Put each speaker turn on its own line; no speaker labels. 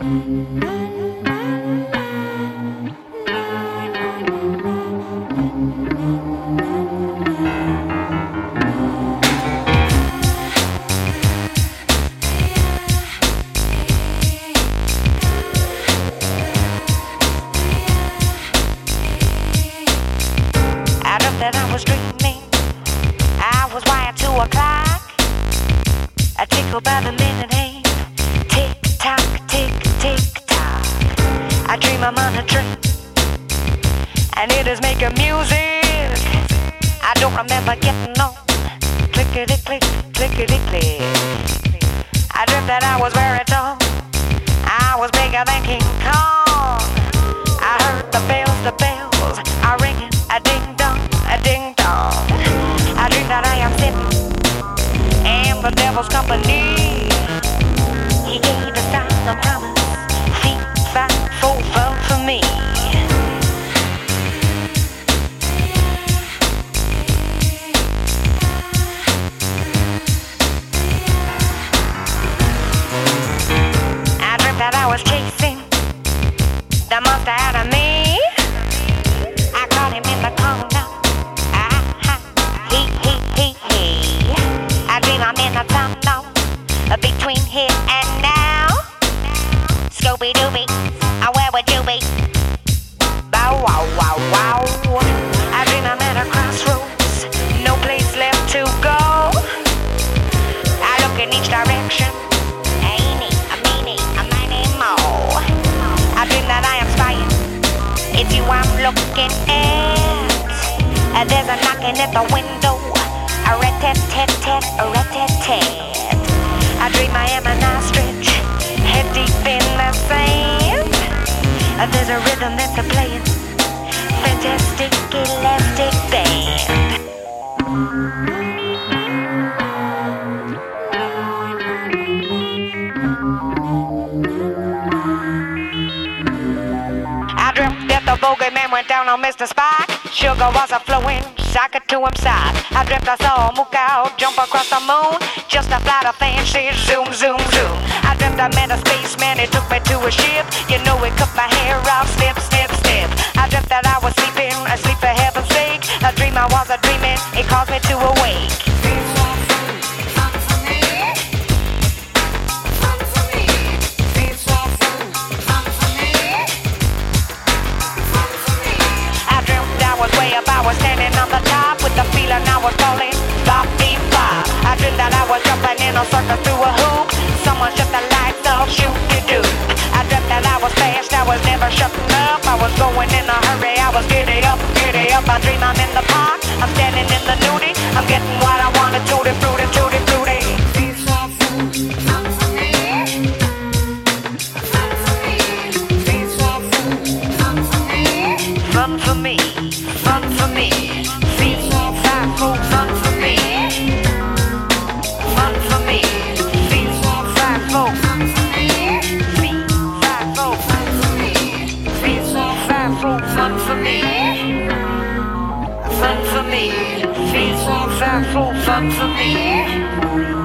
That I was dreaming, I was wired to a clock, a tickle by the minute hand, tick tock, tick tick tock. I dream I'm on a train, and it is making music. I don't remember getting on, clickety click, clickety click. I dreamt that I was very tall, I was bigger than King Kong. I heard the bells are ringing, a ding dong. A ding dong. I dream that I am sitting in the devil's company. He gave the sign of promise. Feet, 5, 4, 4 for me. I dreamt that I was chasing the monster out of me. I caught him in the corner. I dream I'm in a tunnel between here and now. Scooby-Dooby, where would you be? Bow wow wow wow. I dream I'm at a crossroads, no place left to go. I look in each direction, ain't a meanie, a miny mo. I dream that I am spying, it's you I'm looking at. There's a knocking at the window. A rat-tat-tat-tat, a rat-tat-tat. I dream I am an ostrich, head deep in the sand. There's a rhythm that's a playing, fantastic elastic band. I dreamt that the bogeyman went down on Mr. Spock. Sugar was a flowing socket to him side. I dreamt I saw a mook out jump across the moon, just a flight of fancy zoom, zoom, zoom. I dreamt I met a spaceman, he took me to a ship. You know he cut my hair off, snip, snip, snip. I dreamt that I was sleeping, asleep for heaven's sake. A dream I was a dreaming, it caused me to awake. I was standing on the top with the feeling I was falling, bop, beep, bop. I dreamed that I was jumping in a circle through a hoop. Someone shut the lights off, shoot-de-doo. I dreamt that I was fast, I was never shutting up. I was going in a hurry, I was giddy up, giddy up. I dream I'm in the park, I'm standing in the nudie. I'm getting what I wanted, tutti, fruity, tutti, fruity. Fun for me, fun for me. Feet, 5, 4, fun for me. Fun for me. Feet, 5, 4. Feet, 5, 4. Feet, 5, 4, fun for me. Fun for me. Feet, 5, 4, fun for me.